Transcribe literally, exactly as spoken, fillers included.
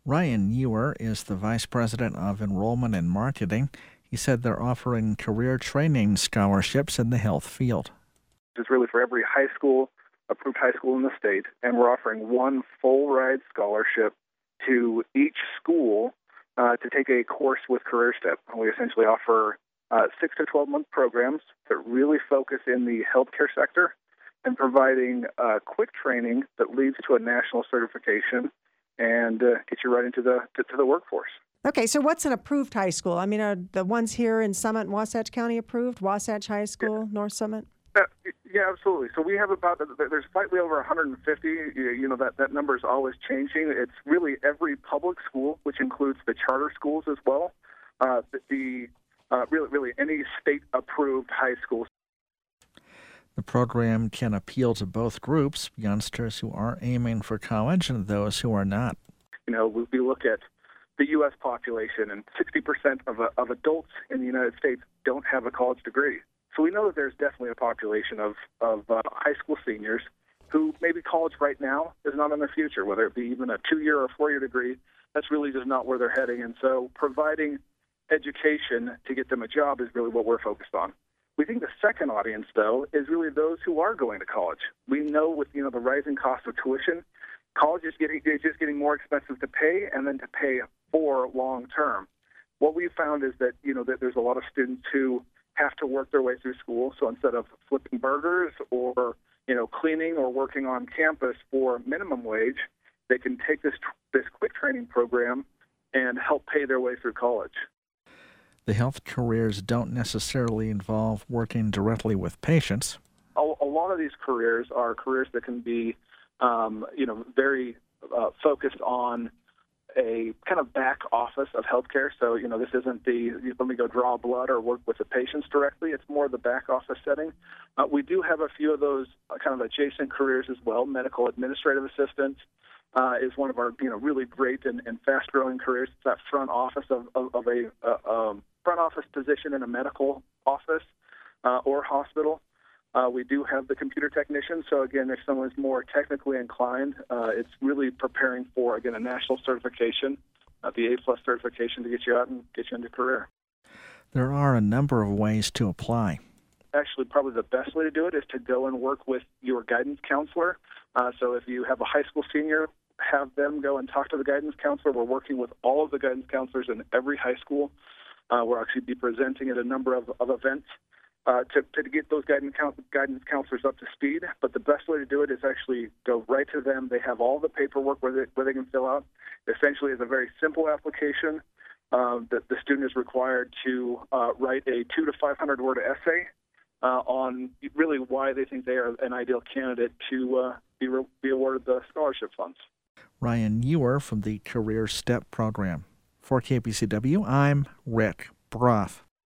Ryan Ewer is the Vice President of Enrollment and Marketing. He said they're offering career training scholarships in the health field. It's really for every high school, approved high school in the state, and we're offering one full ride scholarship to each school uh, to take a course with CareerStep. We essentially offer uh, six to twelve month programs that really focus in the healthcare sector and providing uh, quick training that leads to a national certification and uh, get you right into the to, to the workforce. Okay, so what's an approved high school? I mean, are the ones here in Summit and Wasatch County approved? Wasatch High School, yeah. North Summit? Uh, yeah, absolutely. So we have about, there's slightly over one hundred fifty. You know, that, that number is always changing. It's really every public school, which includes the charter schools as well. Uh, the uh, really, really any state-approved high school. The program can appeal to both groups, youngsters who are aiming for college and those who are not. You know, we, we look at the U S population, and sixty percent of, uh, of adults in the United States don't have a college degree. So we know that there's definitely a population of, of uh, high school seniors who maybe college right now is not in their future, whether it be even a two-year or four-year degree. That's really just not where they're heading. And so providing education to get them a job is really what we're focused on. We think the second audience, though, is really those who are going to college. We know with, you know, the rising cost of tuition, college is getting is just getting more expensive to pay and then to pay for long term. What we've found is that, you know, that there's a lot of students who have to work their way through school. So instead of flipping burgers or, you know, cleaning or working on campus for minimum wage, they can take this this quick training program and help pay their way through college. The health careers don't necessarily involve working directly with patients. A, a lot of these careers are careers that can be, um, you know, very uh, focused on a kind of back office of healthcare. So, you know, this isn't the, let me go draw blood or work with the patients directly. It's more the back office setting. Uh, we do have a few of those kind of adjacent careers as well. Medical administrative assistant uh, is one of our, you know, really great and, and fast-growing careers. It's that front office of, of, of a uh, um, front office position in a medical office uh, or hospital. Uh, we do have the computer technician. So, again, if someone's more technically inclined, uh, it's really preparing for, again, a national certification, uh, the A-plus certification to get you out and get you into career. There are a number of ways to apply. Actually, probably the best way to do it is to go and work with your guidance counselor. Uh, so if you have a high school senior, have them go and talk to the guidance counselor. We're working with all of the guidance counselors in every high school. Uh, we'll actually be presenting at a number of, of events uh, to, to get those guidance, guidance counselors up to speed. But the best way to do it is actually go right to them. They have all the paperwork where they, where they can fill out. Essentially, it's a very simple application uh, that the student is required to uh, write a two to five hundred word essay uh, on really why they think they are an ideal candidate to uh, be, re- be awarded the scholarship funds. Ryan Ewer from the CareerStep program. For K P C W, I'm Rick Broth.